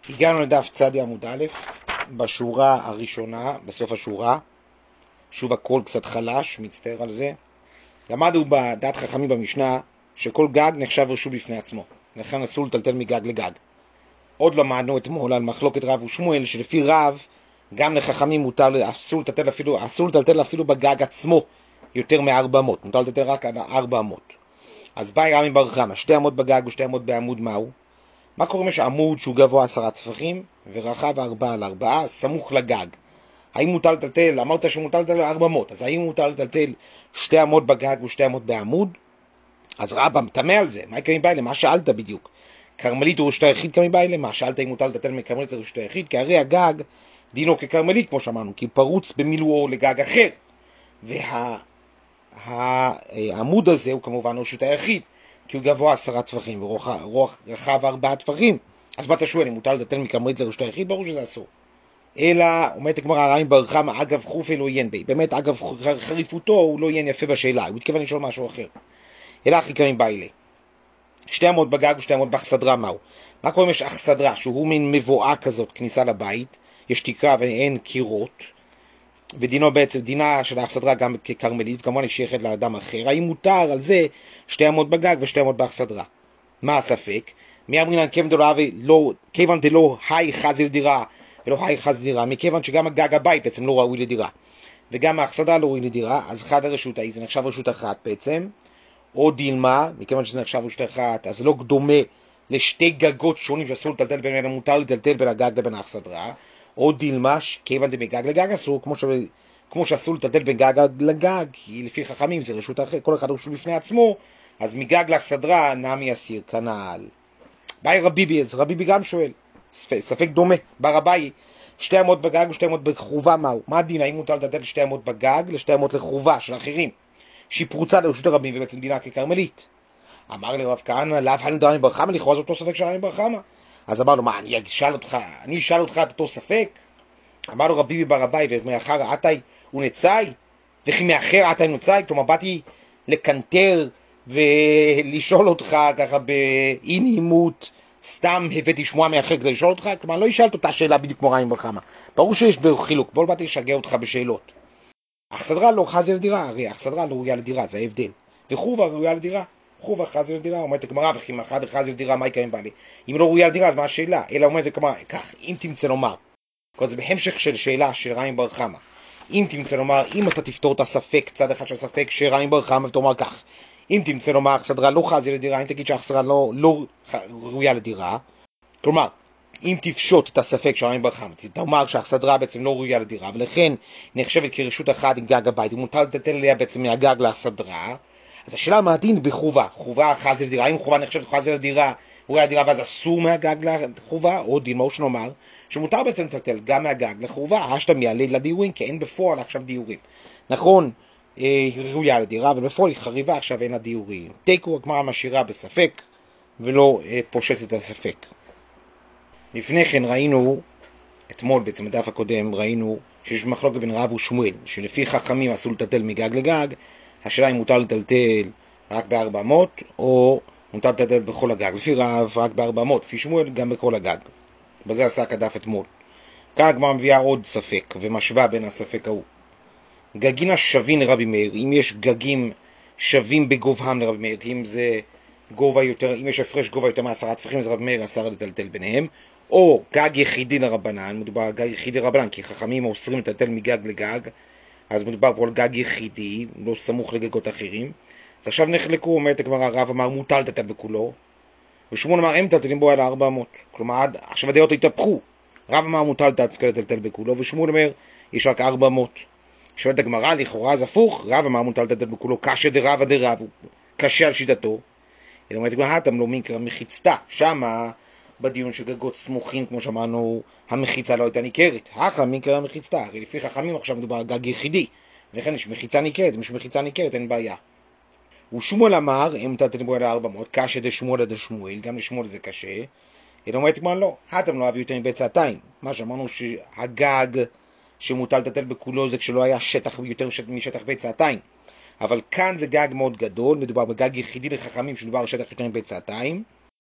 הגענו לדף צדי עמוד א', בשורה הראשונה, בסוף השורה, שוב הכל קצת חלש, מצטער על זה. למדנו בדעת חכמים במשנה שכל גג נחשב רשות בפני עצמו, לכן אסור לטלטל מגג לגג. עוד למדנו אתמול על מחלוקת רב ושמואל, שלפי רב גם לחכמים מותר, אסור לטלטל אפילו בגג עצמו יותר מ-4 אמות, מותר לטלטל רק עד 4 אמות. אז באי רמי בר חמא, 2 אמות בגג ו2 אמות בעמוד מהו? מה קורה אם יש עמוד שהוא גבוה 10 טפחים ורחב 4 על 4 סמוך לגג? האם מותר לטלטל? אמרת שמותר לטלטל 4 אמות, אז האם מותר לטלטל 2 אמות בגג ו2 אמות בעמוד? אז רבא תמה על זה, מה יקרה מבעי? למה שאלת בדיוק? קרמלית הוא רשות היחיד כמי בעי? למה שאלת אם מותר לטלטל מקרמלית לרשות היחיד? כי הרי הגג דינו כקרמלית כמו שאמרנו, כי פרוץ במילואו לגג אחר, והעמוד הזה הוא כמובן רשות היחיד, כי הוא גבוה 10 טפחים ורחב 4 טפחים. אז מה אתה שואל, אם מותר לטלטל מקרמלית לרשות היחיד? ברור שזה אסור. אלא, אומרת הגמרא, רמי בר חמא, אגב חופה לא עיין בי. באמת, אגב חריפותו הוא לא עיין יפה בשאלה, הוא התכוון לשאול משהו אחר. אלא אחי קמים בעילה. 2 אמות בגג ו2 אמות באכסדרה מהו? מה קורה אם יש אכסדרה, שהוא מין מבואה כזאת, כניסה לבית, יש תקרה ואין קירות, ודינו בעצם, דינה של האכסדרה גם כקרמלית, כמובן היא שייכת לאדם אחר. האם מותר על זה 2 אמות בגג ו2 אמות באכסדרה? מה הספק? מי אמרים להם כיוון דלא היי חזיר דירה ולא היי חזיר דירה, מכיוון שגם הגג הבית בעצם לא ראוי לדירה וגם האכסדרה לא ראוי לדירה, אז אחד הרשות ההיא זה נחשב רשות אחת בעצם, או דילמה, מכיוון שזה נחשב רשות אחת אז לא דומה לשתי גגות שונים שאסור לטלטל ביניהם, מותר לטלטל בין הגג לבין האכסדרה, או דילמה, כיוון דמגג לגג אסור, כמו שאסור לטלטל בין גג לגג, כי לפי חכמים זה רשות אחרת, כל אחד רשות בפני עצמו, אז מגג לאכסדרה נמי אסיר כנעל. באי רביבי, אז רביבי גם שואל, ספק דומה, ברביי, 2 אמות בגג ו2 אמות בחובה מהו? מה הדין? האם מותר לטלטל 2 אמות בגג ל2 אמות לחובה של אחרים, שהיא פרוצה לרשות הרבים ובעצם דינה כקרמלית? אמר לרב כהנא, לאו חנין דרמי בר חמא, לכאורה זה אותו ספק של רמי בר חמא. אז אמר לו, מה, אני אשאל אותך את אותו ספק? אמר לו רביבי ברביי, ומאחר עתאי ונצאי, וכי מאחר עתאי ונצאי, כלומר באתי לקנטר ולשאול אותך ככה באי נעימות, סתם הבאתי שמוע מאחר כדי לשאול אותך, כלומר לא ישאלת אותה שאלה בדיוק כמו רמי בר חמא. ברור שיש חילוק, בוא באתי לשגע אותך בשאלות. אכסדרה לא חזיר לדירה, הרי אכסדרה לא ראויה לדירה, זה ההבדל, וחובה ראויה לדירה. חובה חזיר לדירה, אומרת הגמרא, וכי מאחד חזיר לדירה, מה יקיים בעלי? אם לא ראויה לדירה, אז מה השאלה? אלא אומרת הגמרא, כך, אם תמצא לומר, כל זה בהמשך של שאלה של רמי בר חמא, אם תמצא לומר, אם אתה תפתור את הספק, צד אחד של הספק של רמי בר חמא, ותאמר כך, אם תמצא לומר, אכסדרה לא חזיר לדירה, אם תגיד שהאכסדרה לא ראויה לדירה, כלומר, אם תפשוט את הספק של רמי בר חמא, תאמר שהאכסדרה בעצם לא ראויה לדירה, ולכן נחשבת כרשות אחת עם גג הבית, ומותר לטלטל עליה בעצם מהגג לאכסדרה, אז השאלה מה הדין בחובה, חובה חזיר לדירה, אם חובה נחשבת חזיר לדירה, ראויה לדירה, ואז אסור מהגג לחובה, או דין מה שנאמר, שמותר בעצם לטלטל גם מהגג לחובה, השתם יעלה לדיורים, כי אין בפועל עכשיו דיורים. נכון, היא ראויה לדירה, אבל בפועל היא חריבה, עכשיו אין לה דיורים. תיקו, הגמרא משאירה בספק, ולא פושט את הספק. לפני כן ראינו, אתמול בעצם בדף הקודם, ראינו שיש מחלוקת בין רב ושמואל, שלפי חכמים אסור לטלטל מגג לגג, השאלה אם מותר לטלטל רק ב400, או מותר לטלטל בכל הגג. לפי רב רק ב400, לפי שמואל גם בכל הגג. בזה עסק הדף אתמול. כאן הגמרא מביאה עוד ספק, ומשווה בין הספק ההוא. גגין שווין לרבי מאיר, אם יש גגים שווים בגובהם לרבי מאיר, אם זה גובה יותר, אם יש הפרש גובה יותר מ10 טפחים, אז רבי מאיר אסר לטלטל ביניהם, או גג יחידי לרבנן, מדובר על גג יחידי לרבנן, כי חכמים אוסרים לטלטל מגג לגג, אז מדובר פה על גג יחידי, לא סמוך לגגות אחרים. אז עכשיו נחלקו, אומרת הגמרא, רב אמר מותר לטלטל בכולו, ושמואל אמר הם מטלטלים בו על 400. כלומר, עכשיו הדעות התהפכו. רב אמר מותר לטלטל בכולו, ושמואל אומר יש רק 400. שואלת הגמרא, לכאורה זה הפוך, רב אמר מותר לטלטל בכולו, קשה דרבא דרב, הוא קשה על שיטתו. אלא אומרת הגמרא, אתם לא מקרא מחיצתה, שמה בדיון שגגות סמוכים, כמו שאמרנו, המחיצה לא הייתה ניכרת. הכא מקרא מחיצתה, הרי לפי חכמים עכשיו מדובר על גג יחידי, ולכן יש מחיצה ניכרת, אם יש מחיצה ניכרת אין בעיה. ושמואל אמר, אם מטלטלים בו על 400, קשה דשמואל דשמואל, גם לשמואל זה קשה. אלא אומרת הגמרא, לא, אתם לא אהבו יותר מביצתיים. מה שאמרנו שהגג שמוטל לטלטל בכולו זה כשלא היה שטח יותר משטח ביצתיים. אבל כאן זה גג מאוד גדול, מדובר בגג יחידי לחכמים שמדובר על שטח יותר מביצתיים.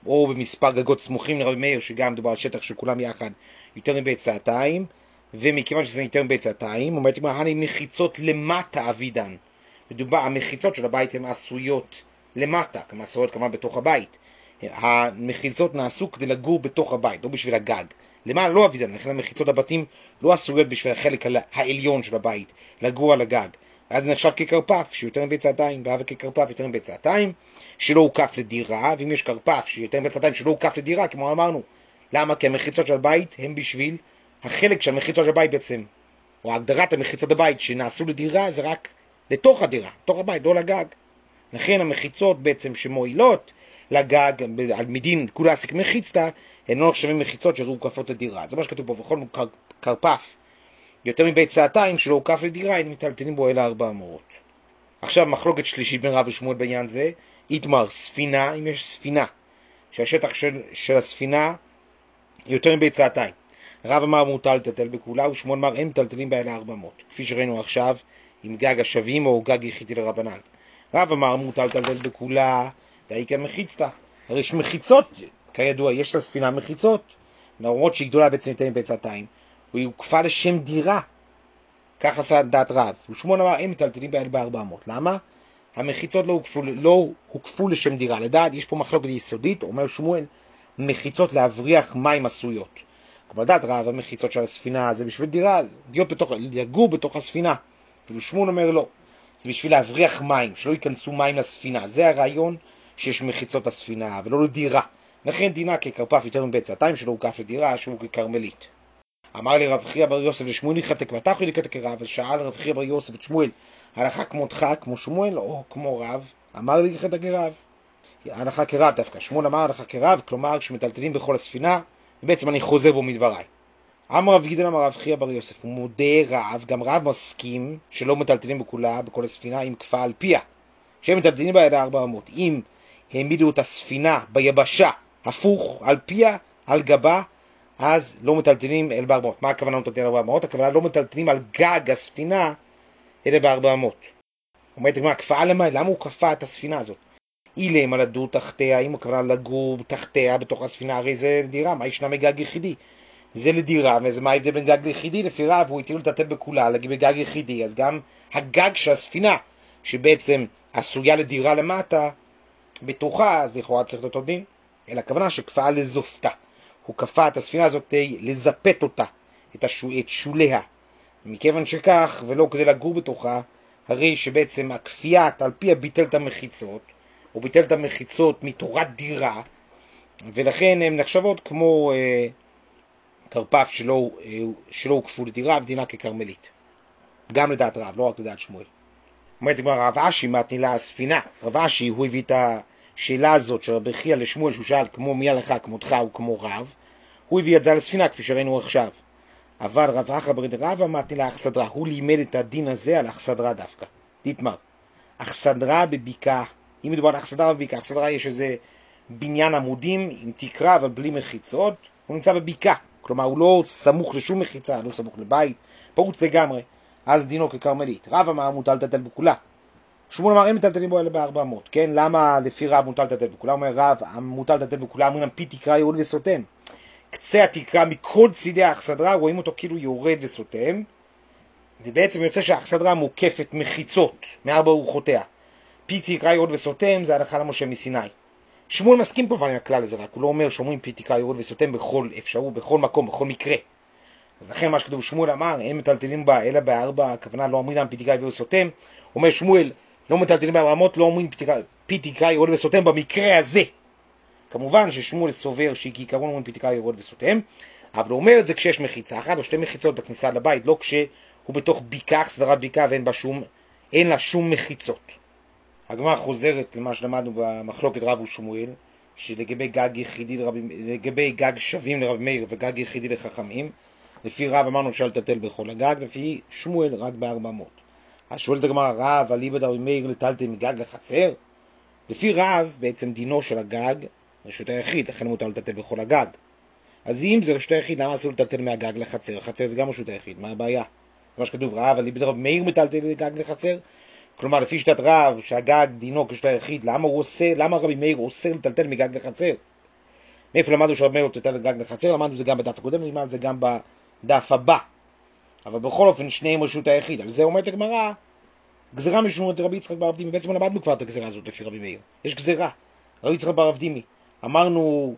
או במספר גגות סמוכים לרבי מאיר, שגם מדובר על שטח שכולם יחד יותר מביצעתיים, ומכיוון שזה יותר מביצעתיים, אומרת מה, הנה מחיצות למטה אבידן. מדובר, המחיצות של הבית הן עשויות למטה, כמה עשויות כמובן בתוך הבית. המחיצות נעשו כדי לגור בתוך הבית, לא בשביל הגג. למעלה לא אבידן, לכן המחיצות הבתים לא עשויות בשביל החלק העליון של הבית, לגור על הגג. ואז זה נחשב כקרפף שיותר מביצעתיים, והווה כקרפף יותר מביצעתיים, שלא הוקף לדירה, ואם יש קרפף שיותר מביצעתיים שלא הוקף לדירה, כמו אמרנו, למה? כי המחיצות של הבית הם בשביל החלק של המחיצות של הבית בעצם, או הגדרת המחיצות הבית שנעשו לדירה זה רק לתוך הדירה, לתוך הבית, לא לגג. לכן המחיצות בעצם שמועילות לגג, על מדין כולה עסיק מחיצתה, הן לא נחשבים מחיצות שהיו הוקפות לדירה. זה מה שכתוב פה, בכל קרפף יותר מביצעתיים שלא הוקף לדירה, הם מטלטלים בו אלא 400. עכשיו מחלוקת שלישית בין רב ושמואל בעניין זה, איתמר, ספינה, אם יש ספינה, שהשטח של הספינה יותר מביצעתיים. רב אמר מוטל לטלטל בכולה, ושמואל אמר הם מטלטלים בה אלא 400, כפי שראינו עכשיו עם גג השווים או גג יחידי לרבנן. רב אמר מוטל לטלטל בכולה, והעיקר מחיצתה. הרי יש מחיצות, כידוע, יש לספינה מחיצות, למרות שהיא גדולה בעצם יותר מביצעתיים, והיא הוקפה לשם דירה. כך עשה דעת רב. ושמואל אמר הם מטלטלים בה אלא 400. למה? המחיצות לא הוקפו לשם דירה. לדעת, יש פה מחלוקת יסודית, אומר שמואל, מחיצות להבריח מים עשויות. כמו לדעת רב, המחיצות של הספינה זה בשביל דירה, לגור בתוך הספינה. ושמואל אומר לא, זה בשביל להבריח מים, שלא ייכנסו מים לספינה. זה הרעיון שיש מחיצות לספינה, ולא לדירה. לכן דינה כקרפף יותר מביצעתיים שלא הוקף לדירה, שהוא כקרמלית. אמר לי רב חייא בר יוסף לשמואל נחתק ותחו לקטק כרב, ושאל רב חייא בר יוסף את שמואל, הלכה כמותך כמו שמואל או כמו רב? אמר לי נחתק כרב. הלכה כרב דווקא. שמואל אמר הלכה כרב, כלומר שמטלטלים בכל הספינה, ובעצם אני חוזר בו מדבריי. אמר רב גידל אמר רב חייא בר יוסף, הוא מודה רב, גם רב מסכים שלא מטלטלים בכולה, בכל הספינה, עם כפה על פיה, שהם מטלטלים בה אלא 400. אם העמידו את הספינה ביבשה, הפוך, על פיה, על גבה, אז לא מטלטלים אלא 400. מה הכוונה מטלטלים 400? הכוונה לא מטלטלים על גג הספינה אלא 400. אומרת הגמרא, כפה למה? למה הוא כפה את הספינה הזאת? אילם על לדור תחתיה, אם הכוונה לגור תחתיה בתוך הספינה, הרי זה לדירה, מה ישנה מגג יחידי? זה לדירה, וזה מה ההבדל בין גג ליחידי? לפי רב הוא התיר לטלטל בכולה בגג יחידי, אז גם הגג של הספינה, שבעצם עשויה לדירה למטה, בתוכה, אז לכאורה צריך להיות עוד דין. אלא הכוונה שכפה לזופתה. הוא כפה את הספינה הזאת לזפת אותה, את שוליה. מכיוון שכך, ולא כדי לגור בתוכה, הרי שבעצם הכפיית על פי ביטל את המחיצות, או ביטל את המחיצות מתורת דירה, ולכן הן נחשבות כמו קרפף שלא הוקפו לדירה, ודינה כקרמלית. גם לדעת רב, לא רק לדעת שמואל. אומרת כבר רב אשי מתנילה הספינה. רב אשי הוא הביא את השאלה הזאת של רבי חייא לשמואל, שהוא שאל כמו מי הלכה כמותך וכמו רב, הוא הביא את זה לספינה כפי שראינו עכשיו. אבל רב אחא בר רבא מתנילה אכסדרה, הוא לימד את הדין הזה על אכסדרה דווקא. דתמר, אכסדרה בבקעה, אם מדובר על אכסדרה בבקעה, אכסדרה יש איזה בניין עמודים עם תקרה אבל בלי מחיצות, הוא נמצא בבקעה, כלומר הוא לא סמוך לשום מחיצה, לא סמוך לבית, פרוץ לגמרי, אז דינו כקרמלית. רב אמר מוטל לטלטל בכולה, שמואל אמר אין מטלטלים בו אלא ב400, כן? למה לפי רב מוטל לטלטל בכולה? אומר רב, מוטל לטלטל בכולה, אומרים פי תקרה יורד וסותם. קצה התקרה מכל צידי האכסדרה, רואים אותו כאילו יורד וסותם, ובעצם יוצא שהאכסדרה מוקפת מחיצות מארבע רוחותיה. פי תקרה יורד וסותם זה הלכה למשה מסיני. שמואל מסכים פה עם הכלל הזה, רק הוא לא אומר שאומרים פי תקרה יורד וסותם בכל אפשרות, בכל מקום, בכל מקרה. אז לכן מה שכתוב שמואל אמר, אין מטלטלים בה אלא בארבע, הכוונה לא אומרים להם פי תקרה יורד וסותם, אומר שמואל לא מטלטלים ב400, לא אומרים פי תקרה יורד וסותם במקרה הזה. כמובן ששמואל סובר שכעיקרון אומרים פי תקרה יורד וסותם, אבל הוא אומר את זה כשיש מחיצה אחת או שתי מחיצות בכניסה לבית, לא כשהוא בתוך בקעה, סדרת בקעה ואין לה שום מחיצות. הגמרא חוזרת למה שלמדנו במחלוקת רב ושמואל, שלגבי לגבי גג שווים לרבי מאיר וגג יחידי לחכמים, לפי רב אמרנו אפשר לטלטל בכל הגג, לפי שמואל רק ב400. אז שואלת הגמרא, רב אליבא דרבי מאיר לטלטל מגג לחצר? לפי רב בעצם דינו של הגג רשות היחיד, לכן מותר לטלטל בכל הגג. אז אם זה רשות היחיד, למה אסור לטלטל מהגג לחצר? החצר זה גם רשות היחיד, מה הבעיה? מה שכתוב, רב אליבא דרבי מאיר מטלטל מגג לחצר? כלומר, לפי שיטת רב, שהגג דינו כשתי היחיד, למה רבי מאיר אוסר לטלטל מגג לחצר? מאיפה למדנו שרבי מאיר לא טלטל גג לחצר? למדנו זה גם בדף הקודם, למדנו זה גם בדף הבא. אבל בכל אופן שניהם רשות היחיד. על זה אומרת הגמרא, גזירה משום רבי יצחק בר אבדימי. בעצם למדנו כבר את הגזירה הזאת לפי רבי מאיר. יש גזירה, רבי יצחק בר אבדימי. אמרנו,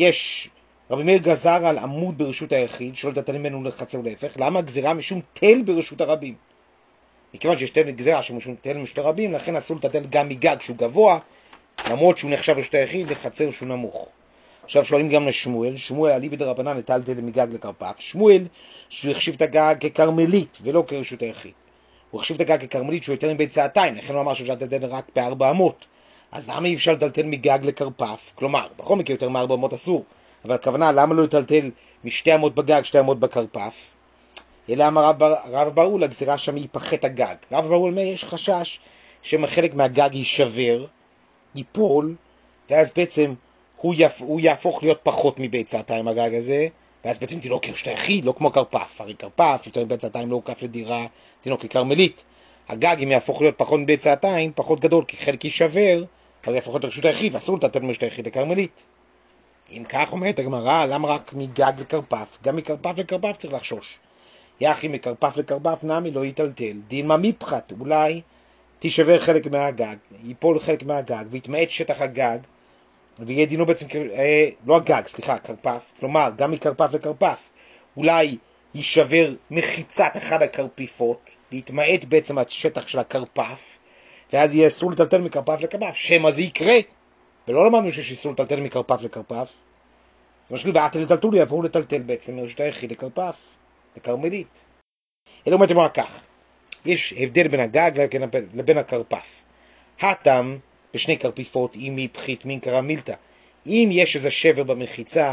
רבי מאיר גזר על עמוד ברשות היחיד, שלא לטלטל ממנו לחצר להפך. למה גזירה משום תל ברשות הרבים? מכיוון שיש גזירה שמשום תל ברשות הרבים, לכן אסור לטלטל גם מגג שהוא גבוה, למרות שהוא נחשב רשות היחיד לחצר שהוא נמוך. עכשיו שואלים גם לשמואל, שמואל אליבא דרבנן לטלטל מגג לכרפף. שמואל שהוא החשיב את הגג כקרמלית ולא כרשות היחיד. הוא החשיב את הגג כקרמלית שהוא יותר מביצעתיים, לכן הוא אמר שאפשר לטלטל רק ב-400. אז למה אי אפשר לטלטל מגג לכרפף? כלומר, בכל מקרה יותר מ-400 אסור, אבל הכוונה למה לא לטלטל משתי אמות בגג, 2 אמות בכרפף? אלא אמר רב ברול, הגזירה שם היא פחת הגג. רב ברול אומר, יש חשש שחלק מהגג יישבר, ייפול, ואז בעצם הוא יהפוך להיות פחות מביצעתיים הגג הזה, ואז בעצם תינוק כרשות היחיד, לא כמו כרפף. הרי כרפף יותר מביצעתיים לא הוקף לדירה, תינוק כקרמלית. הגג אם יהפוך להיות פחות מביצעתיים, פחות גדול, כי חלק יישבר, הרי יהפוך להיות רשות היחיד, ואסור לטלטל מרשות היחיד לקרמלית. אם כך אומרת הגמרא, למה רק מגג לכרפף? גם מכרפף לכרפף צריך לחשוש. יחי מכרפף לכרפף נמי לא יטלטל. דין מה מפחת, אולי תישבר חלק מהגג, ייפול חלק מהגג, ויתמעט שטח הגג, ויהיה דינו בעצם, לא הגג, סליחה, כרפף, כלומר, גם מכרפף לכרפף, אולי יישבר מחיצת אחד הקרפיפות, ויתמעט בעצם השטח של הכרפף, ואז יהיה אסור לטלטל מכרפף לכרפף, שמה זה יקרה, ולא למדנו שיש איסור לטלטל מכרפף לכרפף, זה משהו, ואתה לטלטול יעברו לטלטל בעצם מרשות היחיד לכרפף, לקרמלית. אלא אומרת אמרה כך, יש הבדל בין הגג לבין הכרפף. הטם בשני קרפיפות, אם היא פחית מין קרא מילתא. אם יש איזה שבר במחיצה,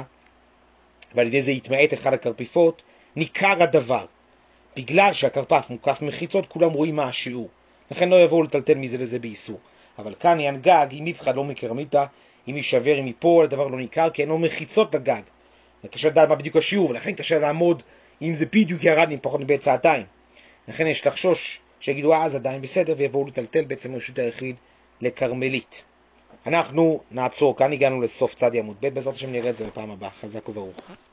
ועל ידי זה יתמעט אחד הקרפיפות, ניכר הדבר. בגלל שהקרפף מוקף מחיצות, כולם רואים מה השיעור. לכן לא יבואו לטלטל מזה לזה באיסור. אבל כאן יען גג, אם יפחד לא מקרא מילתא, אם יישבר, אם ייפול, הדבר לא ניכר, כי אינו מחיצות בגג. קשה לדעת מה בדיוק השיעור, ולכן קשה לעמוד אם זה בדיוק ירד פחות מביצעתיים. לכן יש לחשוש שיגידו אז עדיין בסדר ויבואו לטלטל בעצם רשות היחיד לקרמלית. אנחנו נעצור כאן, הגענו לסוף צדי עמוד ב', בעזרת השם נראה את זה בפעם הבאה. חזק וברוך.